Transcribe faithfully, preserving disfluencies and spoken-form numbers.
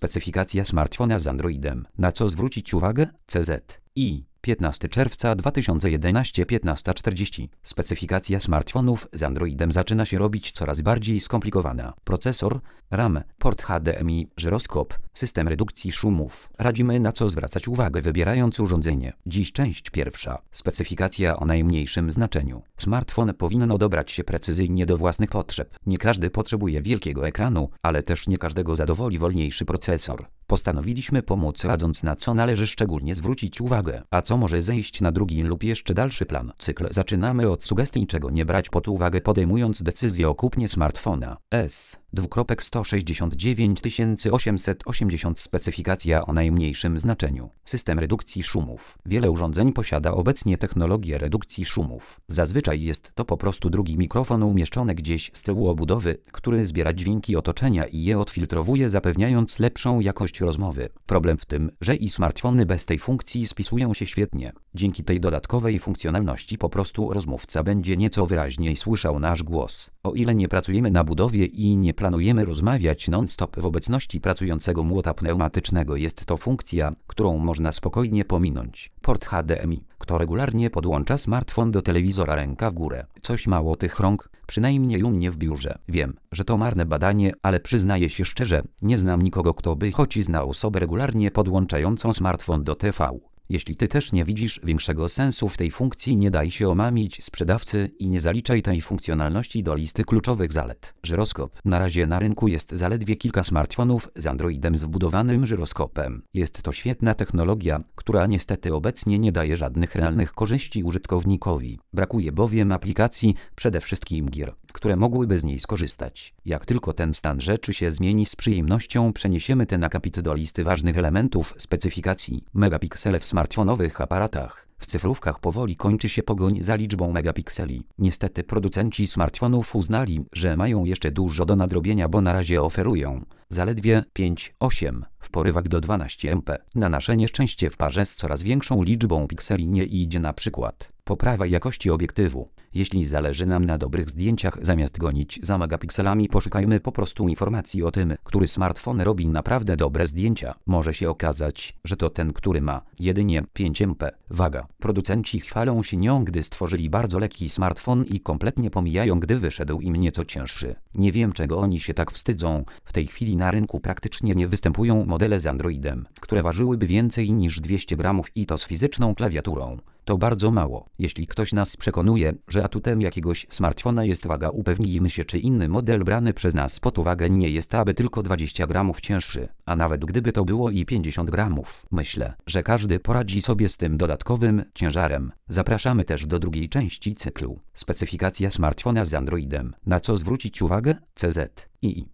Specyfikacja smartfona z Androidem. Na co zwrócić uwagę? C Z I. piętnastego czerwca dwa tysiące jedenastego, piętnasta czterdzieści. Specyfikacja smartfonów z Androidem zaczyna się robić coraz bardziej skomplikowana. Procesor, RAM, port H D M I, żyroskop, system redukcji szumów. Radzimy, na co zwracać uwagę, wybierając urządzenie. Dziś część pierwsza. Specyfikacja o najmniejszym znaczeniu. Smartfon powinno dobrać się precyzyjnie do własnych potrzeb. Nie każdy potrzebuje wielkiego ekranu, ale też nie każdego zadowoli wolniejszy procesor. Postanowiliśmy pomóc, radząc, na co należy szczególnie zwrócić uwagę, a co może zejść na drugi lub jeszcze dalszy plan. Cykl zaczynamy od sugestii, czego nie brać pod uwagę, podejmując decyzję o kupnie smartfona. S. sto sześćdziesiąt dziewięć tysięcy osiemset osiemdziesiąt. Specyfikacja o najmniejszym znaczeniu. System redukcji szumów. Wiele urządzeń posiada obecnie technologię redukcji szumów. Zazwyczaj jest to po prostu drugi mikrofon umieszczony gdzieś z tyłu obudowy, który zbiera dźwięki otoczenia i je odfiltrowuje, zapewniając lepszą jakość rozmowy. Problem w tym, że i smartfony bez tej funkcji spisują się świetnie. Dzięki tej dodatkowej funkcjonalności po prostu rozmówca będzie nieco wyraźniej słyszał nasz głos. O ile nie pracujemy na budowie i nie planujemy rozmawiać non-stop w obecności pracującego młota pneumatycznego, jest to funkcja, którą można spokojnie pominąć. Port H D M I, kto regularnie podłącza smartfon do telewizora ręka w górę. Coś mało tych rąk, przynajmniej u mnie w biurze. Wiem, że to marne badanie, ale przyznaję się szczerze, nie znam nikogo, kto by choć znał osobę regularnie podłączającą smartfon do T V. Jeśli ty też nie widzisz większego sensu w tej funkcji, nie daj się omamić sprzedawcy i nie zaliczaj tej funkcjonalności do listy kluczowych zalet. Żyroskop. Na razie na rynku jest zaledwie kilka smartfonów z Androidem z wbudowanym żyroskopem. Jest to świetna technologia, która niestety obecnie nie daje żadnych realnych korzyści użytkownikowi. Brakuje bowiem aplikacji, przede wszystkim gier, które mogłyby z niej skorzystać. Jak tylko ten stan rzeczy się zmieni, z przyjemnością przeniesiemy ten akapit do listy ważnych elementów specyfikacji. Megapiksele w smartfonowych aparatach. W cyfrówkach powoli kończy się pogoń za liczbą megapikseli. Niestety producenci smartfonów uznali, że mają jeszcze dużo do nadrobienia, bo na razie oferują zaledwie pięć osiem w porywach do dwanaście megapikselów. Na nasze nieszczęście w parze z coraz większą liczbą pikseli nie idzie na przykład poprawa jakości obiektywu. Jeśli zależy nam na dobrych zdjęciach, zamiast gonić za megapikselami, poszukajmy po prostu informacji o tym, który smartfon robi naprawdę dobre zdjęcia. Może się okazać, że to ten, który ma jedynie pięć megapikselów. Waga. Producenci chwalą się nią, gdy stworzyli bardzo lekki smartfon i kompletnie pomijają, gdy wyszedł im nieco cięższy. Nie wiem, czego oni się tak wstydzą. W tej chwili na rynku praktycznie nie występują modele z Androidem, które ważyłyby więcej niż dwieście gramów i to z fizyczną klawiaturą. To bardzo mało. Jeśli ktoś nas przekonuje, że atutem jakiegoś smartfona jest waga, upewnijmy się, czy inny model brany przez nas pod uwagę nie jest aby tylko dwadzieścia gramów cięższy, a nawet gdyby to było i pięćdziesiąt gramów. Myślę, że każdy poradzi sobie z tym dodatkowym ciężarem. Zapraszamy też do drugiej części cyklu. Specyfikacja smartfona z Androidem. Na co zwrócić uwagę? C Z I.